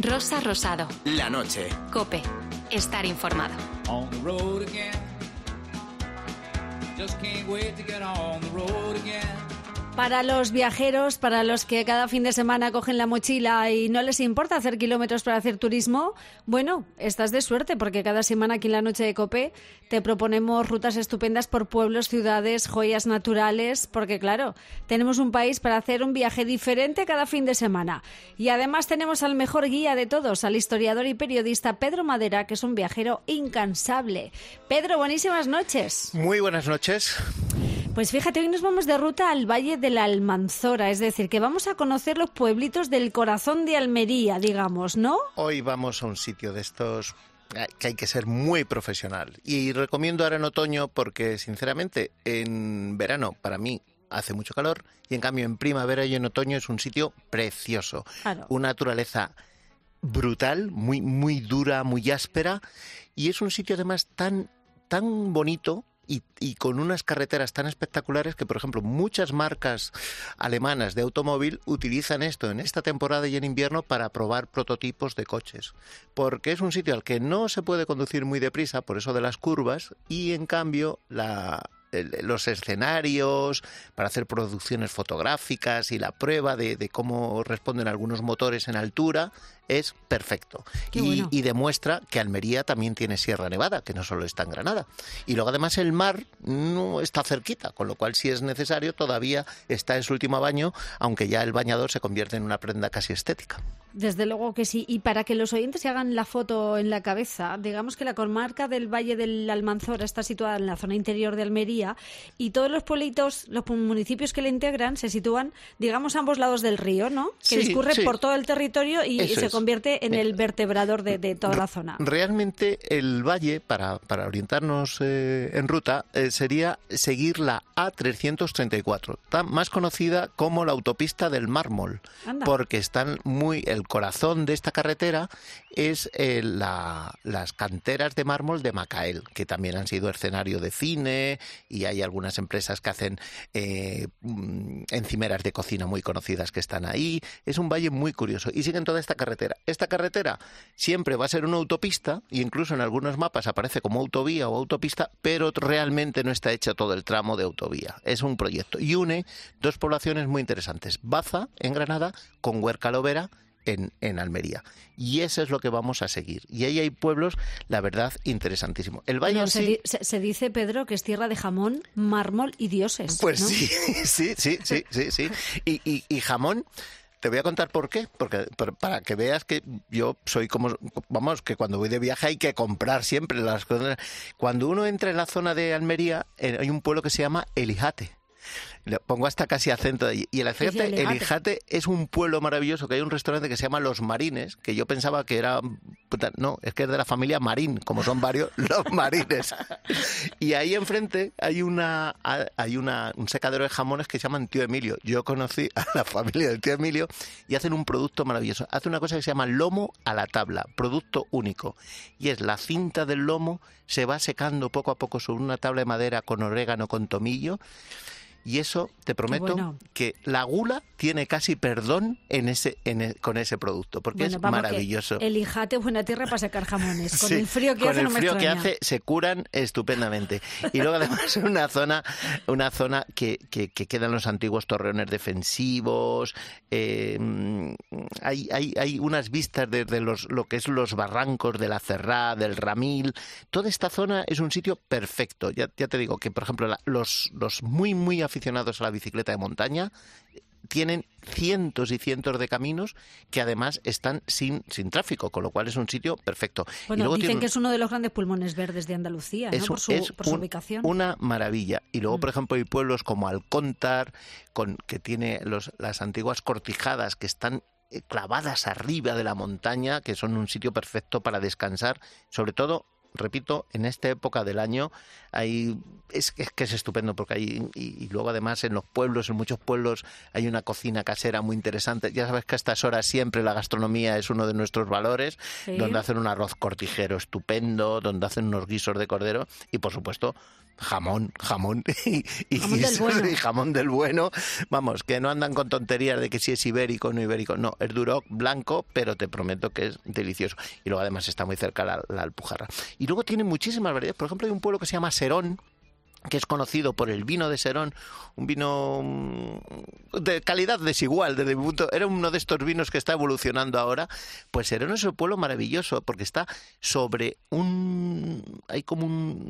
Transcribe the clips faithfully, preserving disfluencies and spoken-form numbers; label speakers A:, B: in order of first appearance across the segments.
A: Rosa Rosado.
B: La noche.
A: COPE. Estar informado.
C: On the road again. Just can't wait to get on the road again.
D: Para los viajeros, para los que cada fin de semana cogen la mochila y no les importa hacer kilómetros para hacer turismo, bueno, estás de suerte porque cada semana aquí en la noche de COPE te proponemos rutas estupendas por pueblos, ciudades, joyas naturales, porque claro, tenemos un país para hacer un viaje diferente cada fin de semana. Y además tenemos al mejor guía de todos, al historiador y periodista Pedro Madera, que es un viajero incansable. Pedro, buenísimas noches.
E: Muy buenas noches.
D: Pues fíjate, hoy nos vamos de ruta al Valle de la Almanzora, es decir, que vamos a conocer los pueblitos del corazón de Almería, digamos, ¿no?
E: Hoy vamos a un sitio de estos que hay que ser muy profesional. Y recomiendo ahora en otoño porque, sinceramente, en verano, para mí, hace mucho calor. Y en cambio, en primavera y en otoño es un sitio precioso. Claro. Una naturaleza brutal, muy, muy dura, muy áspera. Y es un sitio, además, tan, tan bonito... Y, y con unas carreteras tan espectaculares que, por ejemplo, muchas marcas alemanas de automóvil utilizan esto en esta temporada y en invierno para probar prototipos de coches. Porque es un sitio al que no se puede conducir muy deprisa, por eso de las curvas, y en cambio la... los escenarios para hacer producciones fotográficas y la prueba de, de cómo responden algunos motores en altura es perfecto. Y, bueno. y demuestra que Almería también tiene Sierra Nevada, que no solo está en Granada. Y luego además el mar no está cerquita, con lo cual si es necesario todavía está en su último baño, aunque ya el bañador se convierte en una prenda casi estética.
D: Desde luego que sí. Y para que los oyentes se hagan la foto en la cabeza, digamos que la comarca del Valle del Almanzora está situada en la zona interior de Almería y todos los pueblitos, los municipios que le integran se sitúan, digamos, a ambos lados del río, ¿no? Que
E: sí,
D: discurre
E: sí.
D: por todo el territorio y, y se
E: es.
D: convierte en el vertebrador de, de toda la zona.
E: Realmente el valle, para, para orientarnos eh, en ruta, eh, sería seguir la A trescientos treinta y cuatro, tan más conocida como la autopista del mármol, Anda. porque están muy... El corazón de esta carretera es eh, la, las canteras de mármol de Macael, que también han sido escenario de cine y hay algunas empresas que hacen eh, encimeras de cocina muy conocidas que están ahí. Es un valle muy curioso y siguen toda esta carretera. Esta carretera siempre va a ser una autopista e incluso en algunos mapas aparece como autovía o autopista, pero realmente no está hecho todo el tramo de autovía. Es un proyecto y une dos poblaciones muy interesantes, Baza en Granada con Huerca-Lovera En, en Almería. Y eso es lo que vamos a seguir. Y ahí hay pueblos, la verdad, interesantísimo. El valle
D: no,
E: en
D: se,
E: sí...
D: di, se, se dice, Pedro, que es tierra de jamón, mármol y dioses.
E: Pues
D: ¿no?
E: sí, sí, sí, sí, sí, sí. Y, y, y jamón... Te voy a contar por qué, porque para que veas que yo soy como, vamos, que cuando voy de viaje hay que comprar siempre las cosas. Cuando uno entra en la zona de Almería, hay un pueblo que se llama Elijate. Le pongo hasta casi acento ahí. Y el Elijate, el Elijate es un pueblo maravilloso, que hay un restaurante que se llama Los Marines, que yo pensaba que era... No, es que es de la familia Marín, como son varios, Los Marines. Y ahí enfrente hay una hay una un secadero de jamones que se llaman Tío Emilio. Yo conocí a la familia del Tío Emilio y hacen un producto maravilloso. Hace una cosa que se llama lomo a la tabla, producto único. Y es la cinta del lomo, se va secando poco a poco sobre una tabla de madera con orégano, con tomillo. Y eso, te prometo, bueno. que la gula tiene casi perdón en ese, en el, con ese producto, porque bueno, es vamos, maravilloso.
D: El Elijate es buena tierra para secar jamones. Con sí, el frío que
E: con
D: hace
E: el
D: no me
E: frío
D: extraña.
E: que hace se curan estupendamente. Y luego además es una zona, una zona que, que, que quedan los antiguos torreones defensivos. Eh, hay, hay, hay unas vistas de, de los, lo que es los barrancos de la Cerrá, del Ramil. Toda esta zona es un sitio perfecto. Ya, ya te digo que, por ejemplo, la, los, los muy, muy aficionados a la bicicleta de montaña tienen cientos y cientos de caminos que además están sin, sin tráfico, con lo cual es un sitio perfecto.
D: Bueno,
E: y luego
D: dicen
E: tiene...
D: que es uno de los grandes pulmones verdes de Andalucía, ¿no?
E: es un,
D: por su,
E: es
D: por su
E: un,
D: ubicación.
E: Una maravilla. Y luego, mm. por ejemplo, hay pueblos como Alcóntar, con, que tiene los, las antiguas cortijadas que están clavadas arriba de la montaña, que son un sitio perfecto para descansar, sobre todo repito, en esta época del año hay es, es que es estupendo porque hay y, y luego además en los pueblos, en muchos pueblos hay una cocina casera muy interesante. Ya sabes que a estas horas siempre la gastronomía es uno de nuestros valores, ¿sí? Donde hacen un arroz cortijero estupendo, donde hacen unos guisos de cordero y por supuesto jamón, jamón y, y,
D: jamón del bueno.
E: y jamón del bueno. Vamos, que no andan con tonterías de que si es ibérico o no ibérico. No, es duroc, blanco, pero te prometo que es delicioso. Y luego además está muy cerca la, la Alpujarra. Y luego tiene muchísimas variedades. Por ejemplo, hay un pueblo que se llama Serón, que es conocido por el vino de Serón, un vino de calidad desigual desde mi punto. Era uno de estos vinos que está evolucionando ahora. Pues Serón es un pueblo maravilloso porque está sobre un... hay como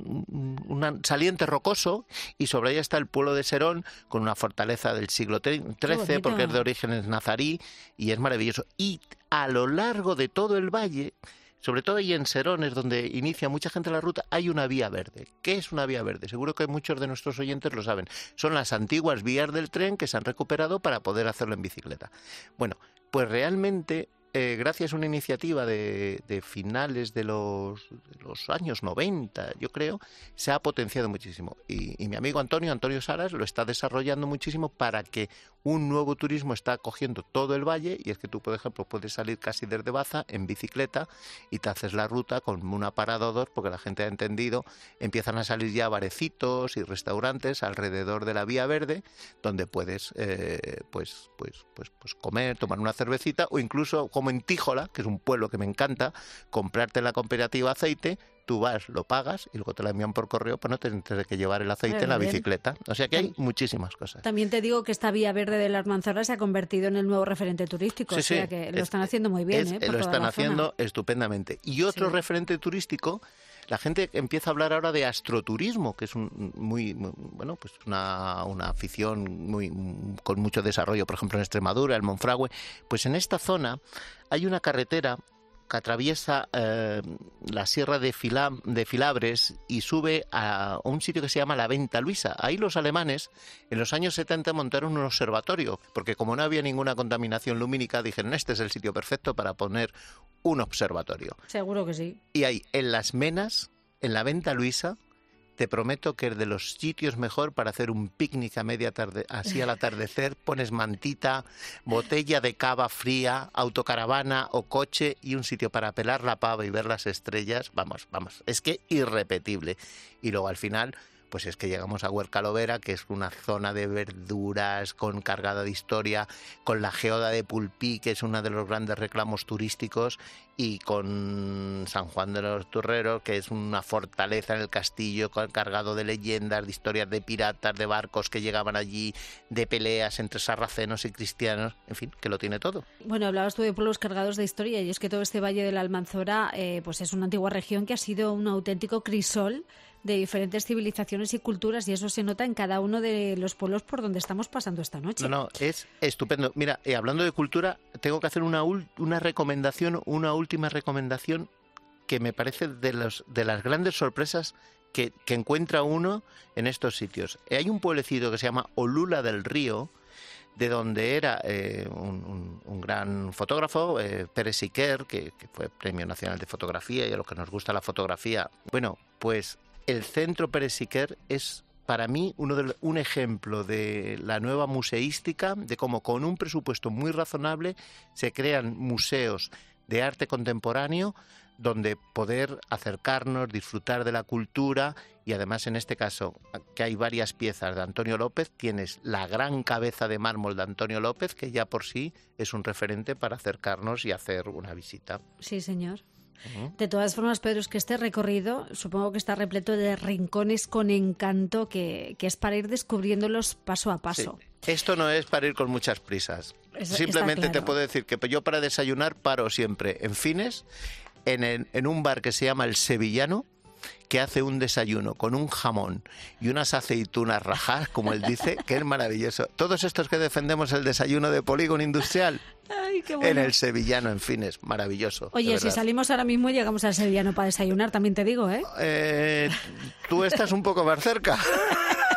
E: un, un saliente rocoso y sobre ella está el pueblo de Serón con una fortaleza del siglo trece porque es de orígenes nazarí y es maravilloso. Y a lo largo de todo el valle, sobre todo ahí en Serón, es donde inicia mucha gente la ruta, hay una vía verde. ¿Qué es una vía verde? Seguro que muchos de nuestros oyentes lo saben. Son las antiguas vías del tren que se han recuperado para poder hacerlo en bicicleta. Bueno, pues realmente, eh, gracias a una iniciativa de, de finales de los, de los años noventa, yo creo, se ha potenciado muchísimo. Y, y mi amigo Antonio, Antonio Saras, lo está desarrollando muchísimo para que un nuevo turismo está cogiendo todo el valle, y es que tú, por ejemplo, puedes salir casi desde Baza en bicicleta y te haces la ruta con una parada o dos, porque la gente ha entendido, empiezan a salir ya barecitos y restaurantes alrededor de la Vía Verde, donde puedes eh, pues, pues, pues, pues comer, tomar una cervecita, o incluso, como en Tíjola, que es un pueblo que me encanta, comprarte en la cooperativa aceite. Tú vas, lo pagas y luego te la envían por correo para no tener que llevar el aceite Muy en la bien. bicicleta. O sea que hay muchísimas cosas.
D: También te digo que esta Vía Verde de la Almanzora se ha convertido en el nuevo referente turístico. Sí, o sea sí, que es, lo están haciendo muy bien.
E: Es,
D: ¿eh?
E: Por lo están haciendo zona. estupendamente. Y otro sí. referente turístico, la gente empieza a hablar ahora de astroturismo, que es un muy, muy bueno, pues una, una afición muy con mucho desarrollo, por ejemplo en Extremadura, el Monfragüe. Pues en esta zona hay una carretera que atraviesa eh, la sierra de, Fila, de Filabres y sube a un sitio que se llama la Venta Luisa. Ahí los alemanes en los años setenta montaron un observatorio, porque como no había ninguna contaminación lumínica, dijeron, este es el sitio perfecto para poner un observatorio.
D: Seguro que sí.
E: Y ahí, en Las Menas, en la Venta Luisa, te prometo que es de los sitios mejor para hacer un picnic a media tarde, así al atardecer, pones mantita, botella de cava fría, autocaravana o coche y un sitio para pelar la pava y ver las estrellas. Vamos, vamos, es que irrepetible. Y luego al final, pues es que llegamos a Huercalovera, que es una zona de verduras con cargada de historia, con la geoda de Pulpí, que es uno de los grandes reclamos turísticos, y con San Juan de los Turreros, que es una fortaleza en el castillo cargado de leyendas, de historias de piratas, de barcos que llegaban allí, de peleas entre sarracenos y cristianos, en fin, que lo tiene todo.
D: Bueno, hablabas tú de pueblos cargados de historia, y es que todo este Valle de la Almanzora eh, pues es una antigua región que ha sido un auténtico crisol de diferentes civilizaciones y culturas, y eso se nota en cada uno de los pueblos por donde estamos pasando esta noche.
E: No, no, es estupendo. Mira, eh, hablando de cultura, tengo que hacer una, una recomendación, una última recomendación que me parece de, los, de las grandes sorpresas que, que encuentra uno en estos sitios. Eh, hay un pueblecito que se llama Olula del Río, de donde era eh, un, un, un gran fotógrafo, eh, Pérez Siquer, que, que fue Premio Nacional de Fotografía, y a los que nos gusta la fotografía. Bueno, pues el Centro Pérez Siquer es para mí uno de, un ejemplo de la nueva museística, de cómo con un presupuesto muy razonable se crean museos de arte contemporáneo donde poder acercarnos, disfrutar de la cultura, y además en este caso, que hay varias piezas de Antonio López, tienes la gran cabeza de mármol de Antonio López, que ya por sí es un referente para acercarnos y hacer una visita.
D: Sí, señor. De todas formas, Pedro, es que este recorrido supongo que está repleto de rincones con encanto que, que es para ir descubriéndolos paso a paso.
E: Sí. Esto no es para ir con muchas prisas.
D: Eso,
E: Simplemente
D: claro.
E: Te puedo decir que yo para desayunar paro siempre en Fines, en, el, en un bar que se llama El Sevillano, que hace un desayuno con un jamón y unas aceitunas rajadas, como él dice, que es maravilloso. Todos estos que defendemos el desayuno de polígono industrial,
D: Ay, qué bueno.
E: En El Sevillano, en Fines, maravilloso.
D: Oye, si salimos ahora mismo llegamos al Sevillano para desayunar, también te digo, ¿eh?
E: eh tú estás un poco más cerca.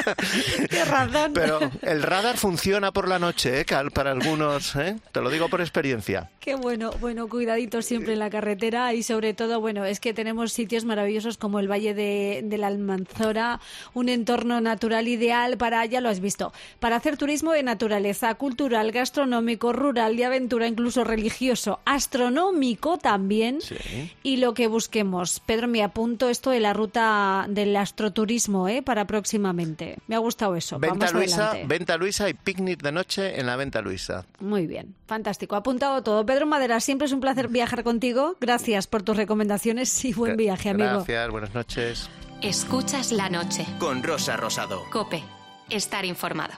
D: Qué razón.
E: Pero el radar funciona por la noche, ¿eh? Para algunos, ¿eh? Te lo digo por experiencia.
D: Qué bueno, bueno, cuidadito siempre en la carretera y sobre todo, bueno, es que tenemos sitios maravillosos como el Valle de, de la Almanzora, un entorno natural ideal para, ya lo has visto, para hacer turismo de naturaleza, cultural, gastronómico, rural, de aventura, incluso religioso, astronómico también,
E: Sí.
D: y lo que busquemos. Pedro, me apunto esto de la ruta del astroturismo, ¿eh? Para próximamente. Me ha gustado eso.
E: Venta
D: Vamos
E: Luisa,
D: adelante.
E: Venta Luisa y picnic de noche en la Venta Luisa.
D: Muy bien, fantástico. Apuntado todo. Pedro Madera, siempre es un placer viajar contigo. Gracias por tus recomendaciones y buen viaje, amigo.
E: Gracias, buenas noches.
A: Escuchas la noche.
B: Con Rosa Rosado.
A: Cope. Estar informado.